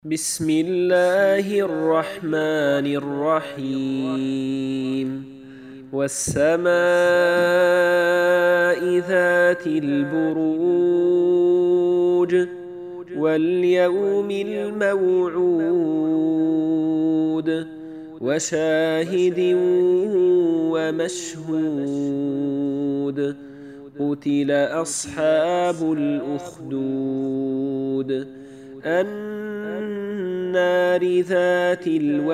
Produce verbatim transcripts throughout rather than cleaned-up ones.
بسم الله الرحمن الرحيم والسماء ذات البروج واليوم الموعود وشاهد ومشهود قتل أصحاب الأخدود النار ذات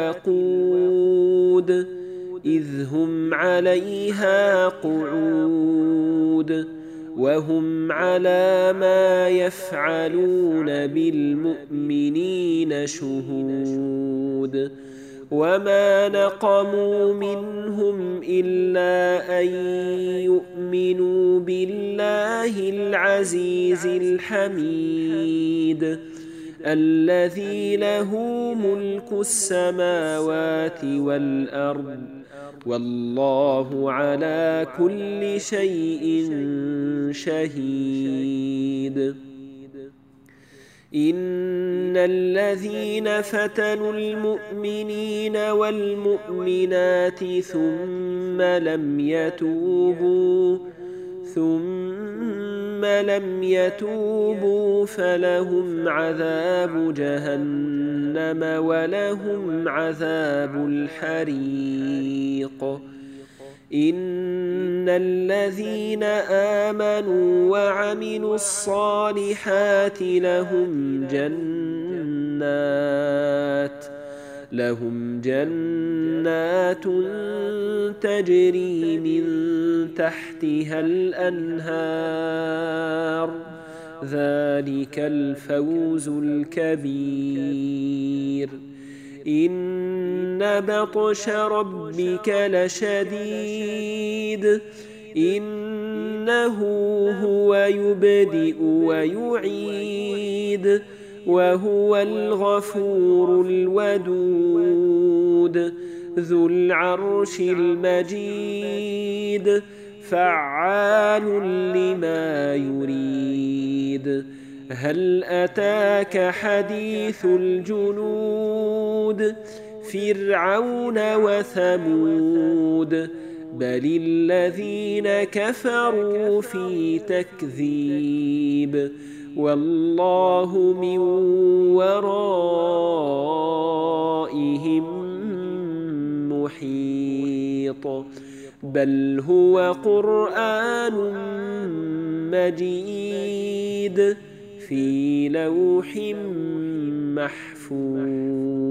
الوقود إذ هم عليها قعود وهم على ما يفعلون بالمؤمنين شهود وما نقموا منهم إلا أن يؤمنوا بالله العزيز الحميد الذي له ملك السماوات والأرض والله على كل شيء شهيد. إن الذين فتنوا المؤمنين والمؤمنات ثم لم يتوبوا ثم لم يتوبوا فلهم عذاب جهنم ولهم عذاب الحريق. إن الذين آمنوا وعملوا الصالحات لهم جنات لهم جنات تجري من تحتها الأنهار ذلك الفوز الكبير. إن بطش ربك لشديد إنه هو يبدئ ويعيد وهو الغفور الودود ذو العرش المجيد فعال لما يريد. هل أتاك حديث الجنود فرعون وثمود بل الذين كفروا في تكذيب والله من ورائهم محيط. بل هو قرآن مجيد في لوح محفوظ.